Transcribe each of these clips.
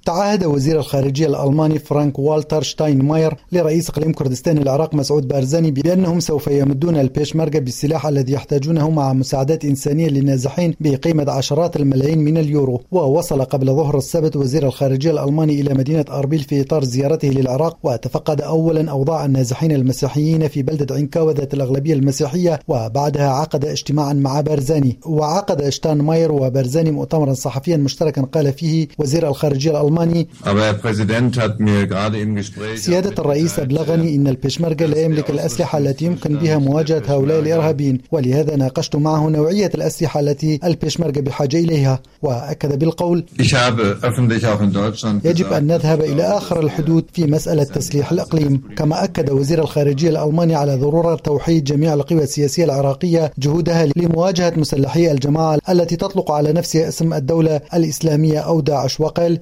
تعهد وزير الخارجية الألماني فرانك والتر شتاينماير لرئيس إقليم كردستان العراق مسعود بارزاني بأنهم سوف يمدون البيشمركة بالسلاح الذي يحتاجونه مع مساعدات إنسانية للنازحين بقيمة عشرات الملايين من اليورو. ووصل قبل ظهر السبت وزير الخارجية الألماني إلى مدينة أربيل في إطار زيارته للعراق، وتفقد أولا أوضاع النازحين المسيحيين في بلدة عنكاوة ذات الأغلبية المسيحية، وبعدها عقد اجتماعا مع بارزاني. وعقد شتاينماير وبارزاني مؤتمرا صحفيا مشتركا قال فيه وزير الخارجية الألماني: سيادة الرئيس أبلغني أن البيشمركة لا يملك الأسلحة التي يمكن بها مواجهة هؤلاء الإرهابيين، ولهذا ناقشت معه نوعية الأسلحة التي البيشمركة بحاجة إليها. وأكد بالقول: يجب أن نذهب إلى آخر الحدود في مسألة تسليح الإقليم. كما أكد وزير الخارجية الألماني على ضرورة توحيد جميع القوى السياسية العراقية جهودها لمواجهة مسلحي الجماعة التي تطلق على نفسها اسم الدولة الإسلامية أو داعش. وقال: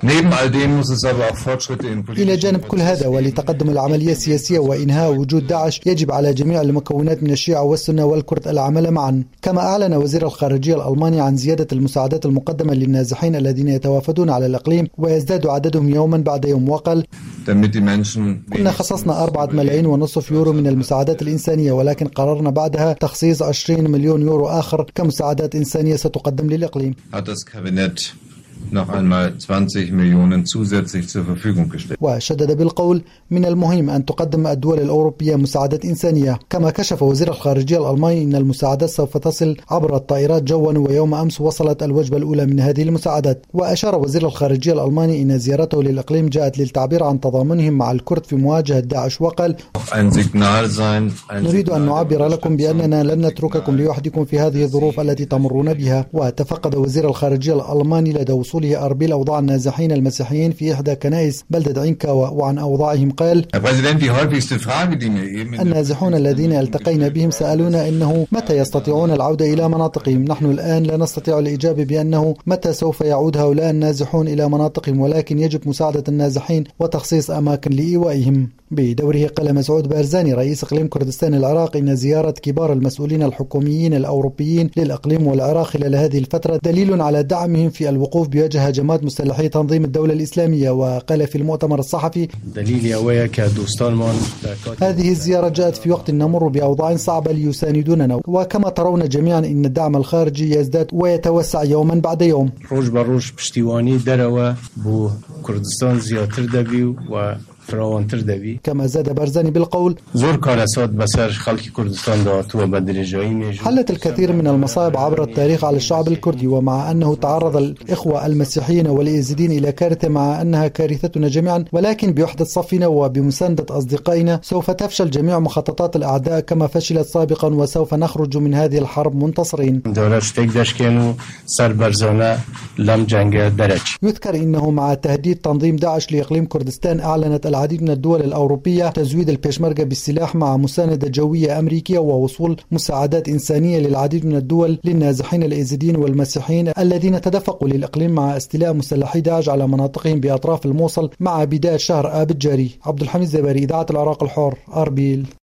إلى جانب كل هذا ولتقدم العملية السياسية وإنهاء وجود داعش، يجب على جميع المكونات من الشيعة والسنة والكرد العمل معا. كما أعلن وزير الخارجية الألماني عن زيادة المساعدات المقدمة للنازحين الذين يتوافدون على الإقليم ويزداد عددهم يوما بعد يوم. وقال: كنا خصصنا 4.5 ملايين يورو من المساعدات الإنسانية، ولكن قررنا بعدها تخصيص 20 مليون يورو آخر كمساعدات إنسانية ستقدم للإقليم. noch einmal 20 Millionen zusätzlich zur Verfügung gestellt. وشدد بالقول: من المهم أن تقدم الدول الأوروبية مساعدات إنسانية. كما كشف وزير الخارجية الألماني أن المساعدات سوف تصل عبر الطائرات جوا، ويوم أمس وصلت الوجبة الأولى من هذه المساعدات. وأشار وزير الخارجية الألماني أن زيارته للإقليم جاءت للتعبير عن تضامنهم مع الكرد في مواجهة داعش. وقال: نريد أن نعبر لكم بأننا لن نترككم لوحدكم في هذه الظروف التي تمرون بها. وتفقد وزير الخارجية الألماني لدى وصوله أربيل أوضاع النازحين المسيحيين في إحدى كنائس بلدة عنكاوة، وعن أوضاعهم قال: النازحون الذين التقينا بهم سألونا إنه متى يستطيعون العودة إلى مناطقهم. نحن الآن لا نستطيع الإجابة بأنه متى سوف يعود هؤلاء النازحون إلى مناطقهم، ولكن يجب مساعدة النازحين وتخصيص أماكن لإيوائهم. بدوره قال مسعود بارزاني رئيس إقليم كردستان العراق إن زيارة كبار المسؤولين الحكوميين الأوروبيين للإقليم والعراق خلال هذه الفترة دليل على دعمهم في الوقوف بوجه هجمات مسلحي تنظيم الدولة الإسلامية. وقال في المؤتمر الصحفي: هذه الزيارة جاءت في وقت نمر بأوضاع صعبة ليساندوننا، وكما ترون جميعا إن الدعم الخارجي يزداد ويتوسع يوما بعد يوم. كما زاد بارزاني بالقول: حلت الكثير من المصائب عبر التاريخ على الشعب الكردي، ومع أنه تعرض الإخوة المسيحيين واليزيديين إلى كارثة مع أنها كارثتنا جميعا، ولكن بوحدة صفنا وبمساندة أصدقائنا سوف تفشل جميع مخططات الأعداء كما فشلت سابقا، وسوف نخرج من هذه الحرب منتصرين. يذكر إنه مع تهديد تنظيم داعش لإقليم كردستان أعلنت العديد من الدول الأوروبية تزويد البيشمركة بالسلاح مع مساندة جوية أمريكية ووصول مساعدات إنسانية للعديد من الدول للنازحين اليزيديين والمسيحيين الذين تدفقوا للإقليم مع استيلاء مسلحي داعش على مناطقهم بأطراف الموصل مع بداية شهر آب الجاري. عبد الحميد زباري، إذاعة العراق الحر، أربيل.